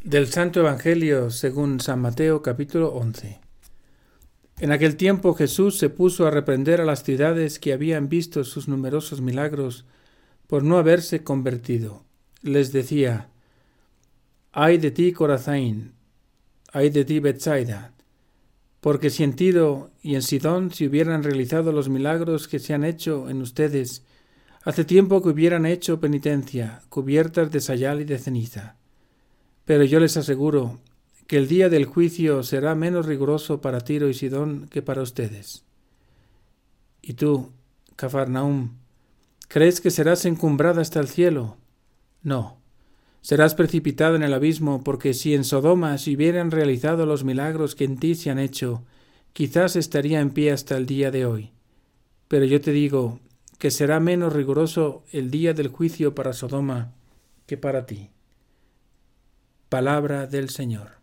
Del Santo Evangelio según San Mateo, capítulo 11. En aquel tiempo Jesús se puso a reprender a las ciudades que habían visto sus numerosos milagros por no haberse convertido. Les decía: «Ay de ti, Corazaín, ay de ti, Betsaida, porque si en Tiro y en Sidón se hubieran realizado los milagros que se han hecho en ustedes, hace tiempo que hubieran hecho penitencia, cubiertas de sayal y de ceniza. Pero yo les aseguro que el día del juicio será menos riguroso para Tiro y Sidón que para ustedes. Y tú, Cafarnaúm, ¿crees que serás encumbrada hasta el cielo? No, serás precipitada en el abismo, porque si en Sodoma se hubieran realizado los milagros que en ti se han hecho, quizás estaría en pie hasta el día de hoy. Pero yo te digo que será menos riguroso el día del juicio para Sodoma que para ti». Palabra del Señor.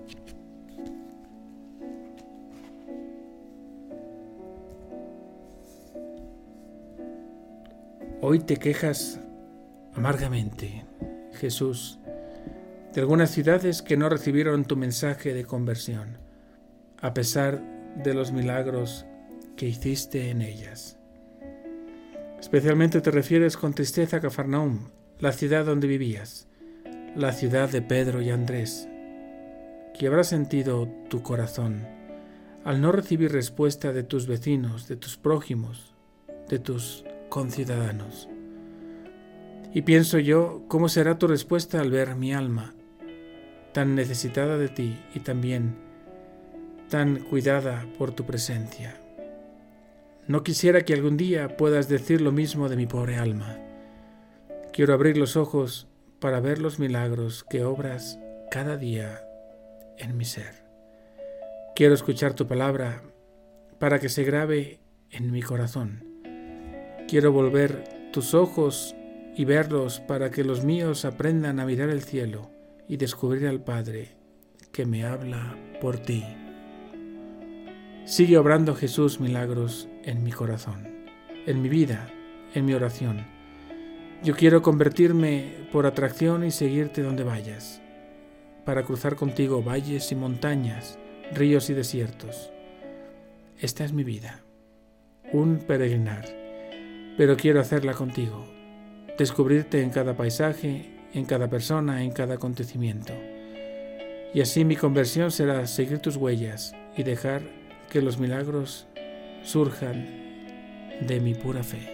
Hoy te quejas amargamente, Jesús, de algunas ciudades que no recibieron tu mensaje de conversión, a pesar de los milagros que hiciste en ellas. Especialmente te refieres con tristeza a Cafarnaúm, la ciudad donde vivías, la ciudad de Pedro y Andrés. ¿Qué habrá sentido tu corazón al no recibir respuesta de tus vecinos, de tus prójimos, de tus conciudadanos? Y pienso yo, ¿cómo será tu respuesta al ver mi alma tan necesitada de ti y también tan cuidada por tu presencia? No quisiera que algún día puedas decir lo mismo de mi pobre alma. Quiero abrir los ojos para ver los milagros que obras cada día en mi ser. Quiero escuchar tu palabra para que se grabe en mi corazón. Quiero volver tus ojos y verlos para que los míos aprendan a mirar el cielo y descubrir al Padre que me habla por ti. Sigue obrando, Jesús, milagros en mi corazón, en mi vida, en mi oración. Yo quiero convertirme por atracción y seguirte donde vayas, para cruzar contigo valles y montañas, ríos y desiertos. Esta es mi vida, un peregrinar, pero quiero hacerla contigo, descubrirte en cada paisaje, en cada persona, en cada acontecimiento. Y así mi conversión será seguir tus huellas y dejar que los milagros surjan de mi pura fe.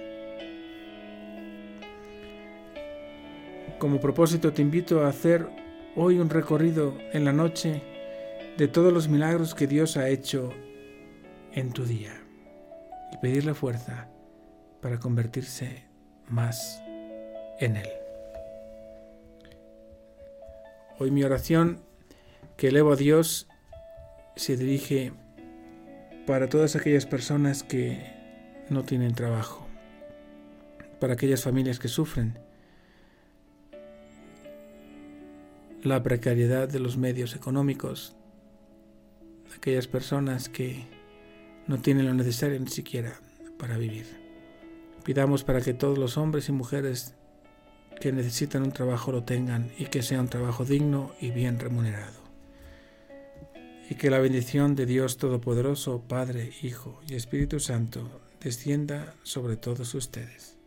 Como propósito te invito a hacer hoy un recorrido en la noche de todos los milagros que Dios ha hecho en tu día y pedirle fuerza para convertirse más en Él. Hoy mi oración que elevo a Dios se dirige para todas aquellas personas que no tienen trabajo, para aquellas familias que sufren la precariedad de los medios económicos, aquellas personas que no tienen lo necesario ni siquiera para vivir. Pidamos para que todos los hombres y mujeres que necesitan un trabajo lo tengan y que sea un trabajo digno y bien remunerado. Y que la bendición de Dios Todopoderoso, Padre, Hijo y Espíritu Santo descienda sobre todos ustedes.